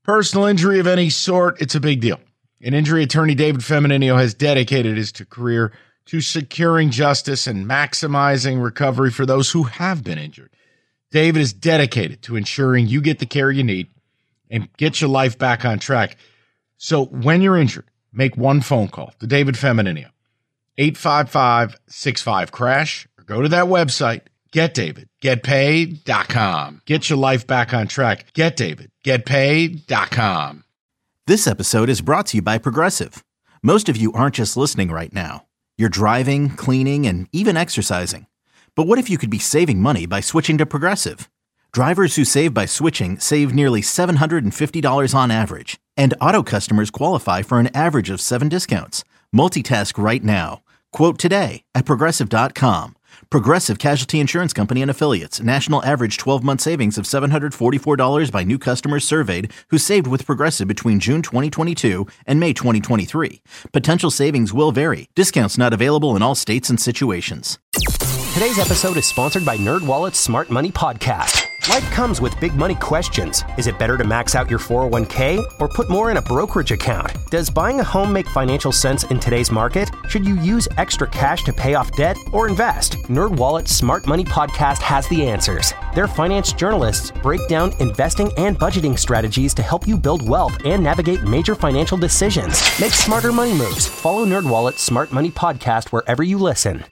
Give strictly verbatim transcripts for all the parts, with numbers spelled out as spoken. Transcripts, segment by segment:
Personal injury of any sort, it's a big deal. And injury attorney David Femmininio has dedicated his career to securing justice and maximizing recovery for those who have been injured. David is dedicated to ensuring you get the care you need and get your life back on track. So when you're injured, make one phone call to David Femmininio, eight five five, six five, crash, or go to that website, get david get paid dot com. Get your life back on track. get david get paid dot com. This episode is brought to you by Progressive. Most of you aren't just listening right now. You're driving, cleaning, and even exercising. But what if you could be saving money by switching to Progressive? Drivers who save by switching save nearly seven hundred fifty dollars on average. And auto customers qualify for an average of seven discounts. Multitask right now. Quote today at progressive dot com. Progressive Casualty Insurance Company and Affiliates. National average twelve-month savings of seven hundred forty-four dollars by new customers surveyed who saved with Progressive between June twenty twenty-two and May twenty twenty-three. Potential savings will vary. Discounts not available in all states and situations. Today's episode is sponsored by NerdWallet's Smart Money Podcast. Life comes with big money questions. Is it better to max out your four oh one k or put more in a brokerage account? Does buying a home make financial sense in today's market? Should you use extra cash to pay off debt or invest? NerdWallet's Smart Money Podcast has the answers. Their finance journalists break down investing and budgeting strategies to help you build wealth and navigate major financial decisions. Make smarter money moves. Follow NerdWallet's Smart Money Podcast wherever you listen.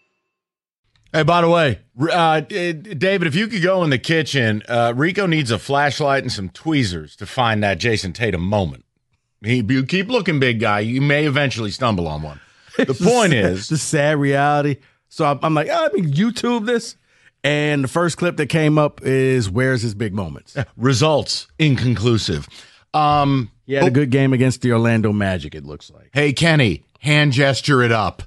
Hey, by the way, uh, David, if you could go in the kitchen, uh, Rico needs a flashlight and some tweezers to find that Jason Tatum moment. He, you keep looking, big guy. You may eventually stumble on one. The point is... the sad reality. So I'm, I'm like, oh, I mean, YouTube this. And the first clip that came up is, where's his big moments? Results inconclusive. Um, he had oh, a good game against the Orlando Magic, it looks like. Hey, Kenny, hand gesture it up.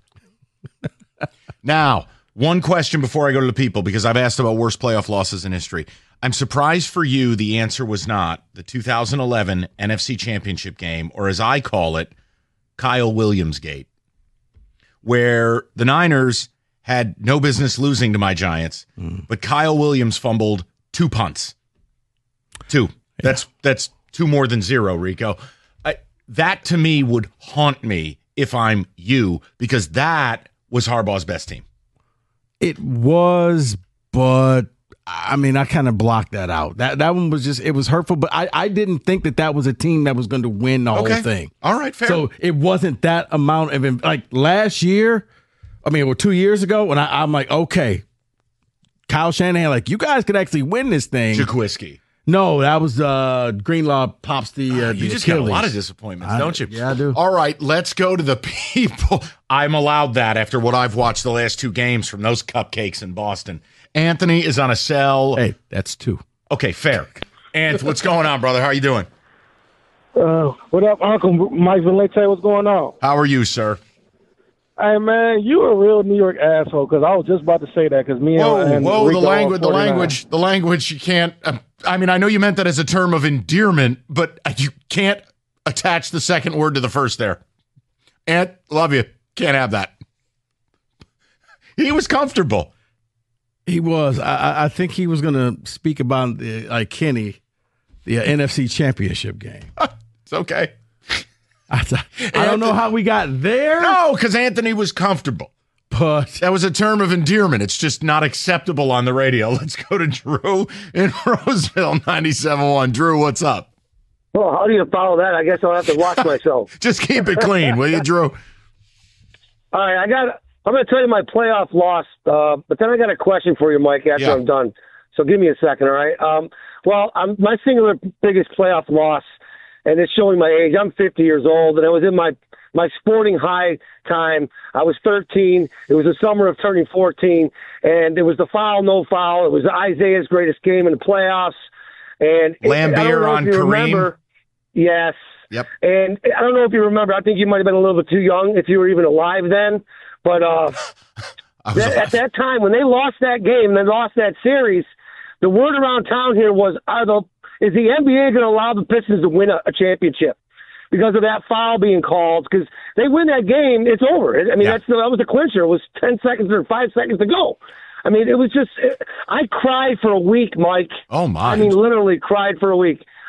Now... one question before I go to the people, because I've asked about worst playoff losses in history. I'm surprised for you the answer was not the two thousand eleven N F C Championship game, or as I call it, Kyle Williams Gate, where the Niners had no business losing to my Giants, mm. but Kyle Williams fumbled two punts. Two. Yeah. That's that's two more than zero, Rico. I, that, to me, would haunt me if I'm you, because that was Harbaugh's best team. It was, but I mean, I kind of blocked that out. That that one was just, it was hurtful, but I, I didn't think that that was a team that was going to win the okay. whole thing. All right, fair. So it wasn't that amount of, like last year, I mean, or two years ago, when I, I'm like, okay, Kyle Shanahan, like, you guys could actually win this thing. Jaquiski. No, that was uh, Greenlaw pops the uh, uh, You the just Achilles. got a lot of disappointments, I, don't you? Yeah, I do. All right, let's go to the people. I'm allowed that after what I've watched the last two games from those cupcakes in Boston. Anthony is on a cell. Hey, that's two. Okay, fair. Anth, what's going on, brother? How are you doing? Uh, what up, Uncle Mike Valente? What's going on? How are you, sir? Hey, man, you a real New York asshole, because I was just about to say that, because me whoa, and Whoa, Rico the language, the language, the language, you can't, uh, I mean, I know you meant that as a term of endearment, but you can't attach the second word to the first there. Ant, love you. Can't have that. He was comfortable. He was. I, I think he was going to speak about, the, like Kenny, the uh, N F C Championship game. It's okay. I, I don't know how we got there. No, because Anthony was comfortable. But that was a term of endearment. It's just not acceptable on the radio. Let's go to Drew in Roseville, ninety-seven point one. Drew, what's up? Well, how do you follow that? I guess I'll have to watch myself. Just keep it clean, will you, Drew? All right, I got. I'm going to tell you my playoff loss, uh, but then I got a question for you, Mike, after yeah. I'm done. So give me a second, all right? Um, well, I'm, my singular biggest playoff loss, and it's showing my age. I'm fifty years old, and I was in my, my sporting high time. I was thirteen. It was the summer of turning fourteen, and it was the foul, no foul. It was Isaiah's greatest game in the playoffs. And Lambeer on Kareem. Remember, yes. Yep. And I don't know if you remember. I think you might have been a little bit too young if you were even alive then. But uh, that, at that time, when they lost that game, they lost that series, the word around town here was, are the is the N B A going to allow the Pistons to win a, a championship because of that foul being called? Because they win that game, it's over. I mean, yeah. that's the, that was a clincher. It was ten seconds or five seconds to go. I mean, it was just – I cried for a week, Mike. Oh, my. I mean, literally cried for a week.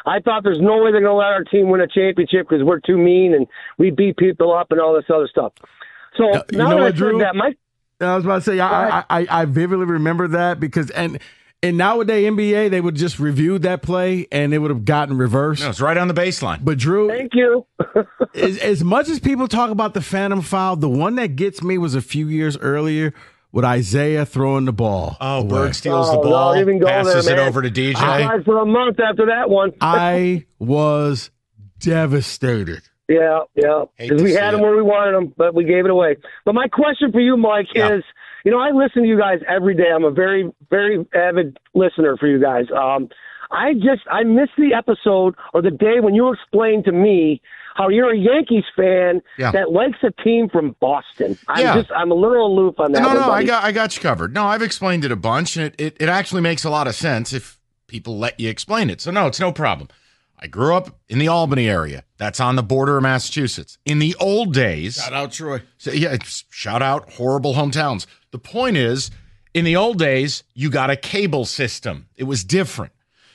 I thought there's no way they're going to let our team win a championship because we're too mean and we beat people up and all this other stuff. So uh, you now know that what, I Drew? said that, my I was about to say, I, I, I vividly remember that because, and in nowadays N B A, they would just review that play and it would have gotten reversed. No, it's right on the baseline. But Drew, thank you. as, as much as people talk about the phantom foul, the one that gets me was a few years earlier with Isaiah throwing the ball. Oh, away. Berg steals the Oh, ball, don't even go passes there, it man. over to D J. I cried for a month after that one. I was devastated. Yeah, yeah. Hate Because to we see had it. them where we wanted them, but we gave it away. But my question for you, Mike, Yeah. is, you know, I listen to you guys every day. I'm a very, very avid listener for you guys. Um, I just, I missed the episode or the day when you explained to me how you're a Yankees fan Yeah. that likes a team from Boston. I'm Yeah. just, I'm a little aloof on that. No, one, no, I buddy. got, I got you covered. No, I've explained it a bunch, and it, it, it actually makes a lot of sense if people let you explain it. So, no, it's no problem. I grew up in the Albany area. That's on the border of Massachusetts. In the old days, Shout out, Troy. so, yeah, it's- shout out horrible hometowns. The point is, in the old days, you got a cable system. It was different.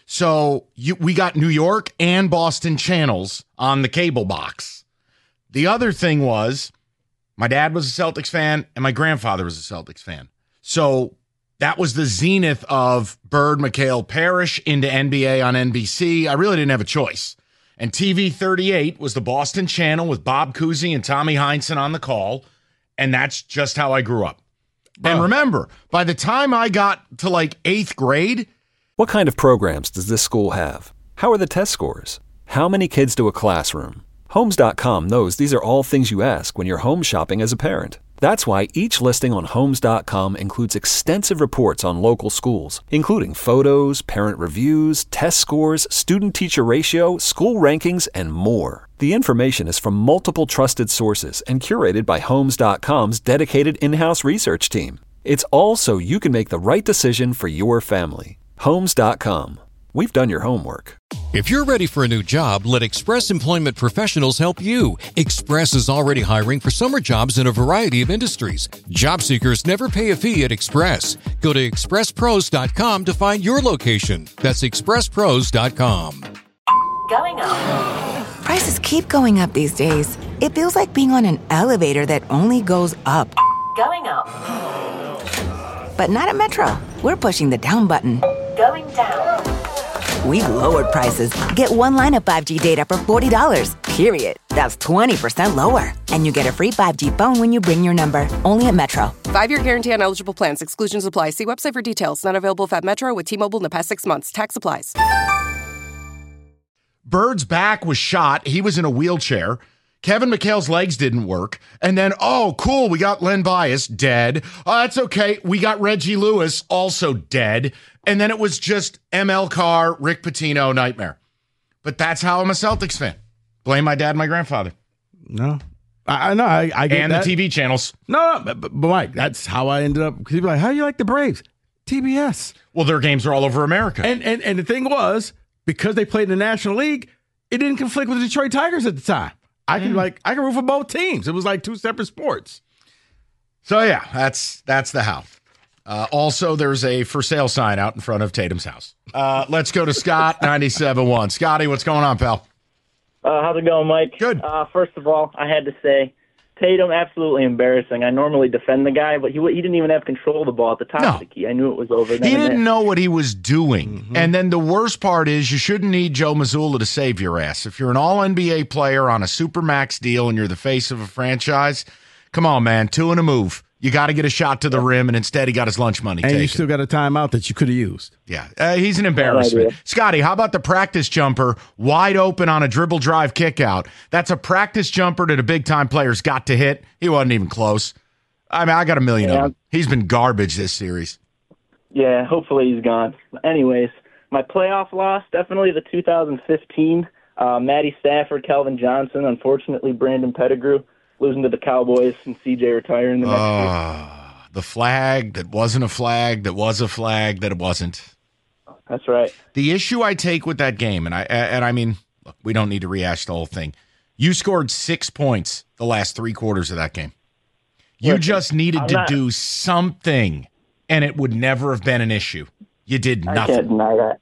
So you, we got New York and Boston channels on the cable box. The other thing was, my dad was a Celtics fan and my grandfather was a Celtics fan. So that was the zenith of Bird, McHale, Parrish into N B A on N B C. I really didn't have a choice. And T V thirty-eight was the Boston channel with Bob Cousy and Tommy Heinsohn on the call. And that's just how I grew up. And Oh. remember, by the time I got to like eighth grade, What kind of programs does this school have? How are the test scores? How many kids do a classroom? Homes dot com knows these are all things you ask when you're home shopping as a parent. That's why each listing on Homes dot com includes extensive reports on local schools, including photos, parent reviews, test scores, student-teacher ratio, school rankings, and more. The information is from multiple trusted sources and curated by Homes dot com's dedicated in-house research team. It's all so you can make the right decision for your family. Homes dot com. We've done your homework. If you're ready for a new job, let Express Employment Professionals help you. Express is already hiring for summer jobs in a variety of industries. Job seekers never pay a fee at Express. Go to express pros dot com to find your location. That's express pros dot com. Going up. Prices keep going up these days. It feels like being on an elevator that only goes up. Going up. But not at Metro. We're pushing the down button. Going down. We've lowered prices. Get one line of five G data for forty dollars, period. That's twenty percent lower. And you get a free five G phone when you bring your number. Only at Metro. Five-year guarantee on eligible plans. Exclusions apply. See website for details. Not available at Metro with T-Mobile in the past six months. Tax applies. Bird's back was shot. He was in a wheelchair. Kevin McHale's legs didn't work. And then, oh, cool, we got Len Bias dead. Oh, that's okay. We got Reggie Lewis also dead. And then it was just M L Carr, Rick Pitino, nightmare. But that's how I'm a Celtics fan. Blame my dad and my grandfather. No. I, I know. I, I get And that. the T V channels. No, no, but, but Mike, that's how I ended up. Because people are like, how do you like the Braves? T B S. Well, their games are all over America. And, and and the thing was, because they played in the National League, it didn't conflict with the Detroit Tigers at the time. I can like I can root for both teams. It was like two separate sports. So yeah, that's that's the how. Uh, also, there's a for sale sign out in front of Tatum's house. Uh, let's go to Scott, ninety-seven point one. Scotty, what's going on, pal? Uh, how's it going, Mike? Good. Uh, first of all, I had to say, Tatum, absolutely embarrassing. I normally defend the guy, but he he didn't even have control of the ball at the top No. of the key. I knew it was over. Then He and didn't there. know what he was doing. And then the worst part is you shouldn't need Joe Mazzulla to save your ass. If you're an all N B A player on a Supermax deal and you're the face of a franchise, come on, man, two and a move. You got to get a shot to the rim, and instead he got his lunch money And taken. you still got a timeout that you could have used. Yeah, uh, he's an embarrassment. idea. Scotty, how about the practice jumper wide open on a dribble drive kick out? That's a practice jumper that a big-time player's got to hit. He wasn't even close. I mean, I got a million Yeah. of them. He's been garbage this series. Yeah, hopefully he's gone. Anyways, my playoff loss, definitely the two thousand fifteen. Uh, Matty Stafford, Calvin Johnson, unfortunately Brandon Pettigrew losing to the Cowboys and C J retiring the next year. Ah, the flag that wasn't a flag that was a flag that it wasn't. That's right. The issue I take with that game, and I and I mean, look, we don't need to rehash the whole thing. You scored six points the last three quarters of that game. You Listen, just needed I'm to not- do something, and it would never have been an issue. You did I nothing. can't deny that.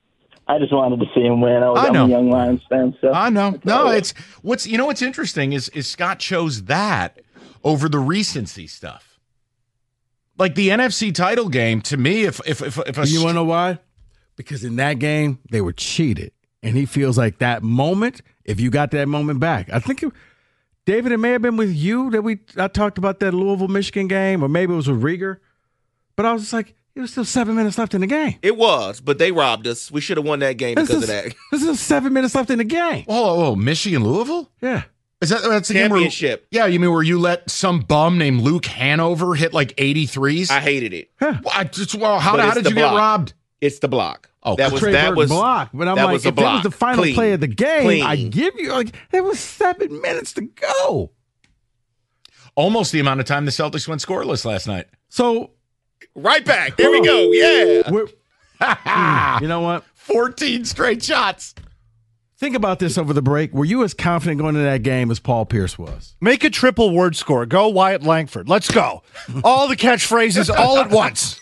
I just wanted to see him win. I was I know. I'm a young Lions fan, so I know. That's No, all. it's what's you know what's interesting is is Scott chose that over the recency stuff. Like the N F C title game, to me, if if if, if a You want to know why? Because in that game they were cheated, and he feels like that moment. If you got that moment back, I think it, David, it may have been with you that we I talked about that Louisville Michigan game, or maybe it was with Rieger. But I was just like, it was still seven minutes left in the game. It was, but they robbed us. We should have won that game This because is, of that. this is seven minutes left in the game. Oh, oh, Michigan Louisville? Yeah. Is that that's the game where, Championship. yeah, you mean where you let some bum named Luke Hanover hit like eighty-threes? I hated it. Well, I just, well, how, But how it's did the you block. get robbed? It's the block. Oh, that was Trey that Burton was block. But I'm that like, was a if that was block. the final Clean. play of the game, Clean. I give you like there was seven minutes to go. Almost the amount of time the Celtics went scoreless last night. So Right back. There we go. Yeah. we're, Hmm, you know what? fourteen straight shots. Think about this over the break. Were you as confident going into that game as Paul Pierce was? Make a triple word score. Go Wyatt Langford. Let's go. All the catchphrases all at once.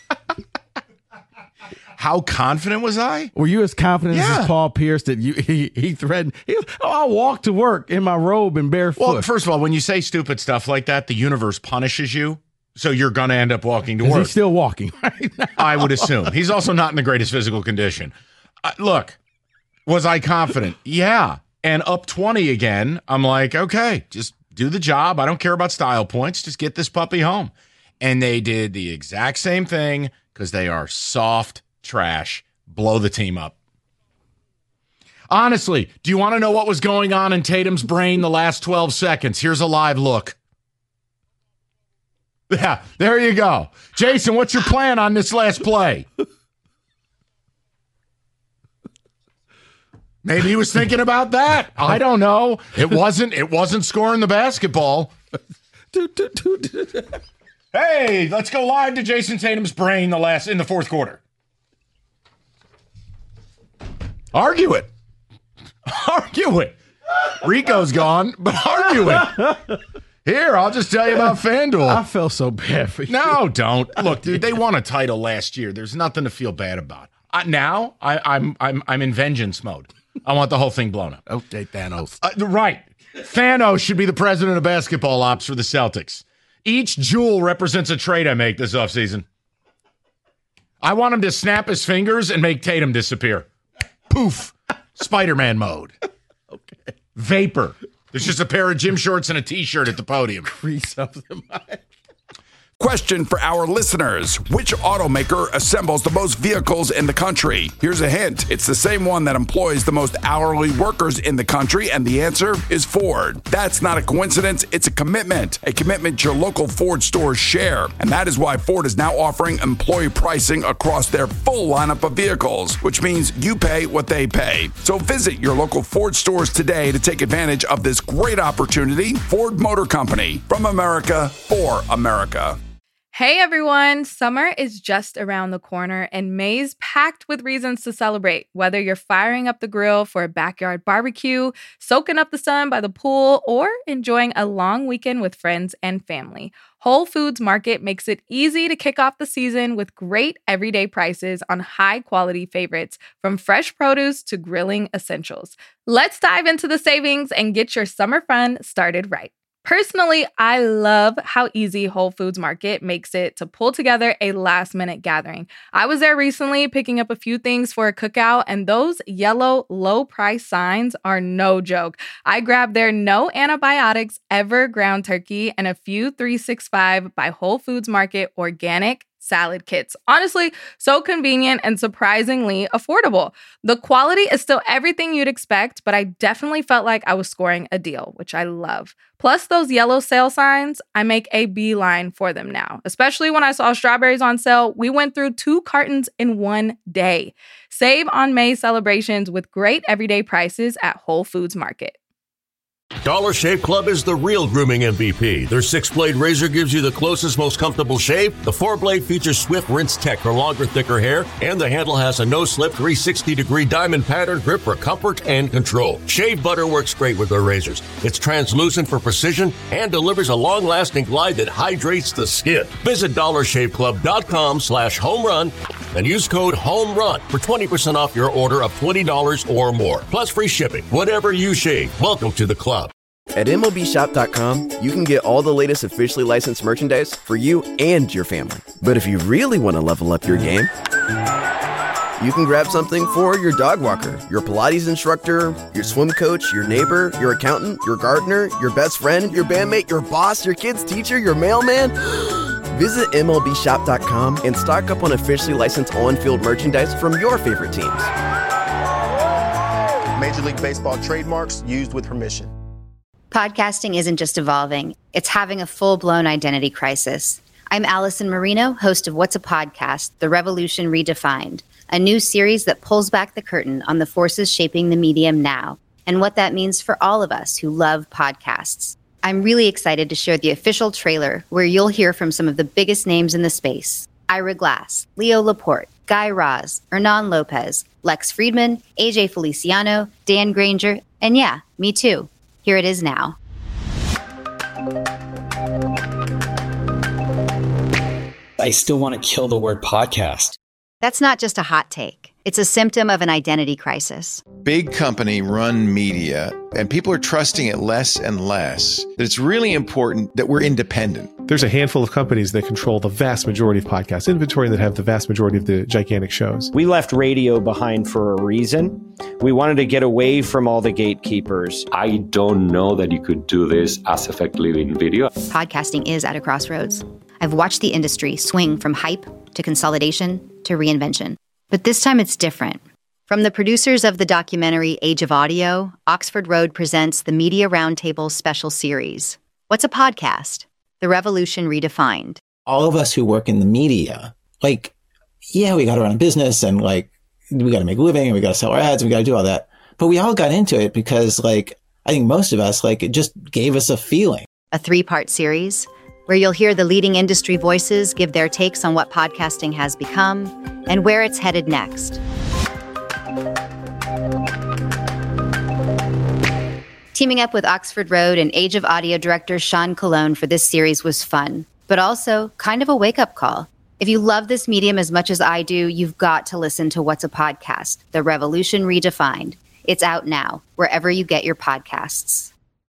How confident was I? Were you as confident Yeah. as Paul Pierce that you he, he threatened? He, oh, I'll walk to work in my robe and barefoot. Well, first of all, when you say stupid stuff like that, the universe punishes you. So you're going to end up walking to Is work. he still walking right now? I would assume. He's also not in the greatest physical condition. Uh, look, was I confident? Yeah. And up twenty again, I'm like, okay, just do the job. I don't care about style points. Just get this puppy home. And they did the exact same thing because they are soft trash. Blow the team up. Honestly, do you want to know what was going on in Tatum's brain the last twelve seconds? Here's a live look. Yeah, there you go. Jason, what's your plan on this last play? Maybe he was thinking about that. I don't know. It wasn't it wasn't scoring the basketball. Hey, let's go live to Jason Tatum's brain the last in the fourth quarter. Argue it. Argue it. Rico's gone, but argue it. Here, I'll just tell you about FanDuel. I felt so bad for you. No, don't. Look, dude, they won a title last year. There's nothing to feel bad about. Uh, now, I, I'm I'm I'm in vengeance mode. I want the whole thing blown up. Okay, Thanos. Uh, right. Thanos should be the president of basketball ops for the Celtics. Each jewel represents a trade I make this offseason. I want him to snap his fingers and make Tatum disappear. Poof. Spider-Man mode. Okay. Vapor. There's just a pair of gym shorts and a T-shirt at the podium. Crease up the mind. Question for our listeners. Which automaker assembles the most vehicles in the country? Here's a hint. It's the same one that employs the most hourly workers in the country, and the answer is Ford. That's not a coincidence. It's a commitment. A commitment your local Ford stores share. And that is why Ford is now offering employee pricing across their full lineup of vehicles, which means you pay what they pay. So visit your local Ford stores today to take advantage of this great opportunity. Ford Motor Company. From America, for America. Hey everyone, summer is just around the corner and May's packed with reasons to celebrate. Whether you're firing up the grill for a backyard barbecue, soaking up the sun by the pool, or enjoying a long weekend with friends and family, Whole Foods Market makes it easy to kick off the season with great everyday prices on high-quality favorites, from fresh produce to grilling essentials. Let's dive into the savings and get your summer fun started right. Personally, I love how easy Whole Foods Market makes it to pull together a last-minute gathering. I was there recently picking up a few things for a cookout, and those yellow low-price signs are no joke. I grabbed their no antibiotics ever ground turkey and a few three sixty-five by Whole Foods Market organic salad kits. Honestly, so convenient and surprisingly affordable. The quality is still everything you'd expect, but I definitely felt like I was scoring a deal, which I love. Plus those yellow sale signs, I make a beeline for them now. Especially when I saw strawberries on sale, we went through two cartons in one day. Save on May celebrations with great everyday prices at Whole Foods Market. Dollar Shave Club is the real grooming M V P. Their six-blade razor gives you the closest, most comfortable shave. The four-blade features Swift Rinse Tech for longer, thicker hair. And the handle has a no-slip three sixty degree diamond pattern grip for comfort and control. Shave butter works great with their razors. It's translucent for precision and delivers a long-lasting glide that hydrates the skin. Visit dollarshaveclub.com slash home run and use code HOMERUN for twenty percent off your order of twenty dollars or more, plus free shipping. Whatever you shave, welcome to the club. At M L B Shop dot com, you can get all the latest officially licensed merchandise for you and your family. But if you really want to level up your game, you can grab something for your dog walker, your Pilates instructor, your swim coach, your neighbor, your accountant, your gardener, your best friend, your bandmate, your boss, your kid's teacher, your mailman. Visit M L B Shop dot com and stock up on officially licensed on-field merchandise from your favorite teams. Major League Baseball trademarks used with permission. Podcasting isn't just evolving, it's having a full-blown identity crisis. I'm Allison Marino, host of What's a Podcast? The Revolution Redefined, a new series that pulls back the curtain on the forces shaping the medium now and what that means for all of us who love podcasts. I'm really excited to share the official trailer where you'll hear from some of the biggest names in the space. Ira Glass, Leo Laporte, Guy Raz, Hernan Lopez, Lex Friedman, A J Feliciano, Dan Granger, and yeah, me too. Here it is now. I still want to kill the word podcast. That's not just a hot take. It's a symptom of an identity crisis. Big company run media, and people are trusting it less and less. That it's really important that we're independent. There's a handful of companies that control the vast majority of podcast inventory and that have the vast majority of the gigantic shows. We left radio behind for a reason. We wanted to get away from all the gatekeepers. I don't know that you could do this as effectively in video. Podcasting is at a crossroads. I've watched the industry swing from hype to consolidation to reinvention. But this time it's different. From the producers of the documentary Age of Audio, Oxford Road presents the Media Roundtable special series. What's a podcast? The Revolution Redefined. All of us who work in the media, like, yeah, we got to run a business and like, we got to make a living and we got to sell our ads and we got to do all that. But we all got into it because like, I think most of us, like, it just gave us a feeling. A three-part series where you'll hear the leading industry voices give their takes on what podcasting has become and where it's headed next. Teaming up with Oxford Road and Age of Audio director Sean Colon for this series was fun, but also kind of a wake-up call. If you love this medium as much as I do, you've got to listen to What's a Podcast? The Revolution Redefined. It's out now, wherever you get your podcasts.